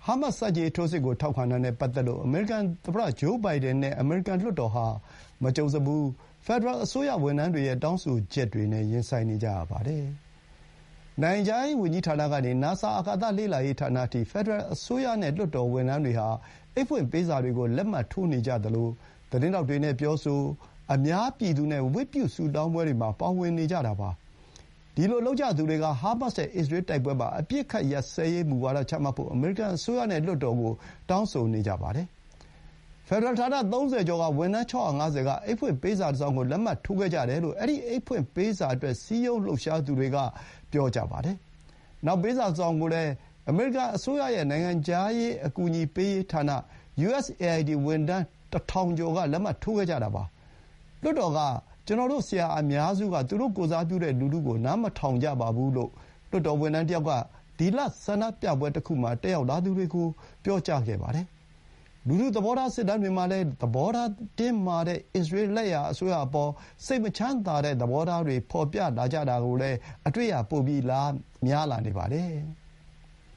ဟာမတ်စ် ဆန့်ကျင်ရေးထိုးစစ်ကိုထောက်ခံတာနဲ့ပတ်သက်လို့အမေရိကန်သမ္မတဂျိုးဘိုင်ဒန်နဲ့အမေရိကန်လွှတ်တော်ဟာမကြုံစဖူးဖက်ဒရယ်အစိုးရဝန်ထမ်းတွေရဲ့တောင်းဆိုချက်တွေနဲ့ရင်ဆိုင်နေကြရပါတယ်။နိုင်ငံခြားရေးဝန်ကြီးဌာနကနေ နာဆာအာကာသလေ့လာရေးဌာနအထိဖက်ဒရယ်အစိုးရနဲ့လွှတ်တော်ဝန်ထမ်းတွေဟာအိတ်ဖွင့်ပေးစာတွေကိုလက်မှတ်ထိုးနေကြသလိုသတင်းထောက်တွေနဲ့ပြောဆိုအများပြည်သူနဲ့ဝတ်ပြုဆုတောင်းပွဲတွေမှာပါဝင်နေကြတာပါ။ဒီလိုလုပ်ကြသူတွေကဟာမတ်စ်နဲ့အစ္စရေးတိုက်ပွဲမှာအပစ်အခတ်ရပ်စဲရေးမူဝါဒချမှတ်ဖို့အမေရိကန်အစိုးရနဲ့လွှတ်တော်ကိုတောင်းဆိုနေကြပါတယ်။ဖက်ဒရယ်ဌာန 30 ကျော်ကဝန်ထမ်း 650 ကအိတ်ဖွင့်ပေးစာတစောင်ကိုလက်မှတ်ထိုးခဲ့ကြတယ်လို့အဲဒီအိတ်ဖွင့်ပေးစာအတွက်စည်းရုံးလှုပ်ရှားသူတွေကပြောကြပါတယ်။နောက်ပေးစာတစောင်ကိုလည်းအမေရိကန်အစိုးရရဲ့နိုင်ငံခြားရေးအကူအညီပေးရေးဌာန USAID ဝန်ထမ်း 1,000 ကျော်ကလက်မှတ်ထိုးခဲ့ကြတာပါ။လွှတ်တော်ကကျွန်တော်တို့ဆရာအများစုကသူတို့ကိုယ်စားပြုတဲ့လူထုကိုနားမထောင်ကြပါဘူးလို့လွှတ်တော်ဝန်ထမ်းတယောက်ကဒီလဆန္ဒပြပွဲတစ်ခုမှာတက်ရောက်လာသူတွေကိုပြောကြားခဲ့ပါတယ်။လူထုသဘောထားစစ်တမ်းတွေမှာလည်းသဘောထားတင်းမာတဲ့အစ္စရေးလက်ယာအစိုးရအပေါ်စိတ်မချမ်းသာတဲ့သဘောထားတွေဖော်ပြလာကြတာကိုလည်းအတွေ့အကြုံပိုပြီးများလာနေပါတယ်။